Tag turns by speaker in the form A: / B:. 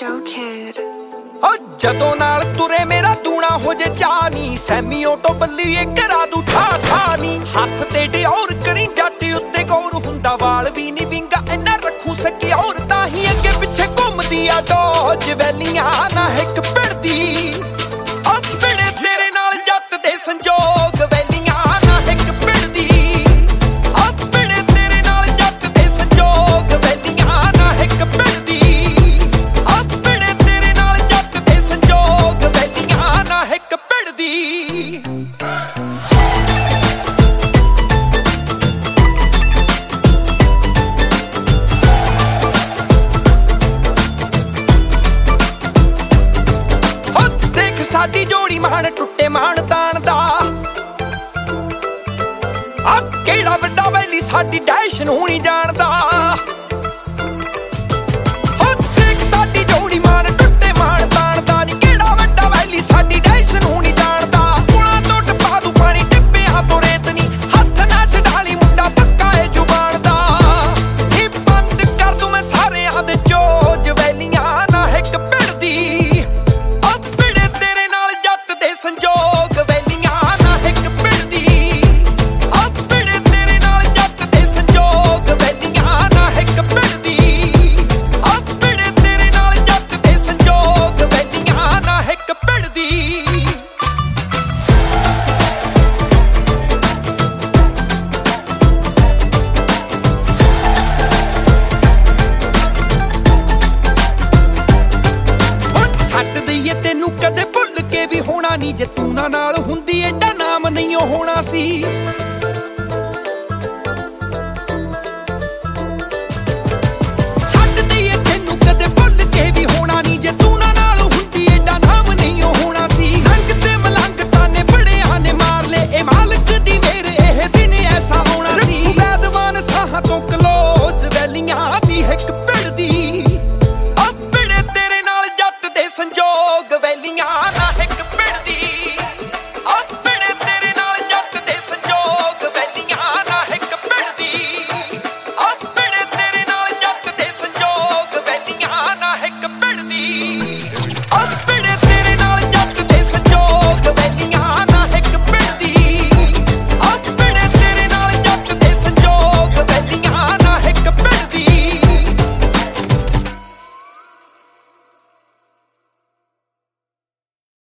A: Show Kid।
B: ਜਦੋਂ ਨਾਲ ਤੁਰੇ ਮੇਰਾ ਦੂਣਾ ਹੋ ਜੇ ਚਾਨੀ ਸੈਮੀ ਆਟੋ ਬੱਲੀਏ ਕਰਾ ਦੂ ਥਾ ਥਾ ਨੀ ਹੱਥ ਤੇ ਡਿਓਰ ਕਰੀ ਜੱਟ ਉੱਤੇ ਗੌਰ ਹੁੰਦਾ ਵਾਲ ਵੀ ਨੀ ਵਿੰਗਾ ਇੰਨਾ ਰੱਖੂ ਸਕੀ ਔਰ ਤਾਂ ਹੀ ਅੱਗੇ ਪਿੱਛੇ ਘੁੰਮਦੀ ਆ ਡੋਜ ਵੈਲੀਆਂ ਨਾ ਇੱਕ ਪਿੜਦੀ ਆਪਣੇ ਤੇਰੇ ਨਾਲ ਜੱਟ ਦੇ ਸੰਜੋਗ ਵੈਲੀਆਂ ਨਾ ਇੱਕ ਪਿੜਦੀ ਆਪਣੇ ਤੇਰੇ ਨਾਲ ਜੱਟ ਦੇ ਸੰਜੋਗ ਵੈਲੀਆਂ ਨਾ ਇੱਕ ਪਿੜਦੀ ਆਪਣੇ ਤੇਰੇ ਨਾਲ ਜੱਟ ਦੇ ਸੰਜੋਗ ਵੈਲੀਆਂ ਨਾ ਇੱਕ ਪਿੜਦੀ ਸਾਡੀ ਜੋੜੀ ਮਾਣ ਟੁੱਟੇ ਮਾਣ ਤਾਣ ਦਾ ਆ ਕਿਹੜਾ ਵੱਡਾ ਵੈਲੀ ਸਾਡੀ ਡੈਸ਼ ਨੂੰ ਨਹੀਂ ਜਾਣਦਾ ਹੋ ਦੇਖ ਸਾਡੀ ਜੋੜੀ ਮਾਣ ਟੁੱਟੇ ਮਾਣ ਤਾਣ ਦਾ ਨੀ ਕਿਹੜਾ ਵੱਡਾ ਵੈਲੀ ਸਾਡੀ ਡੈਸ਼ ਨੂੰ ਨਹੀਂ ਜਾਣਦਾ ਪੁਲਾਂ ਤੋਂ ਟਪਾ ਦੂ ਪਾਣੀ ਟਿੱਪਿਆਂ ਤੋਂ ਰੇਤ ਨੀ ਹੱਥ ਨਾ ਛਡਾਲੀ ਮੁੰਡਾ ਪੱਕਾ ਏ ਜ਼ੁਬਾਨ ਦਾ ਇਹ ਬੰਦ ਕਰ ਦੂ ਮੈਂ ਸਾਰਿਆਂ ਦੇ ਜੋਜ ਵੈਲੀਆਂ ਨਾ ਇੱਕ ਪਿੜਦੀ ਸੰਜੋਗ ਵੈਲੀਆਂ ਨਾ ਇੱਕ ਪਿੜਦੀ ਆਪਣੇ ਤੇਰੇ ਨਾਲ ਜੱਟ ਦੇ ਸੰਜੋਗ ਵੈਲੀਆਂ ਨਾ ਇੱਕ ਪਿੜਦੀ ਆਪਣੇ ਤੇਰੇ ਨਾਲ ਜੱਟ ਦੇ ਸੰਜੋਗ ਵੈਲੀਆਂ ਨਾ ਇੱਕ ਪਿੜਦੀ ਛੱਡ ਦਈਏ ਤੈਨੂੰ ਕਦੇ ਭੁੱਲ ਕੇ ਵੀ ਹੋਣਾ ਨੀ ਜੇ ਤੂੰ ਨਾ ਨਾਲ ਹੁੰਦੀ ਐਡਾ ਨਾਮ ਨਹੀਂ ਹੋਣਾ ਸੀ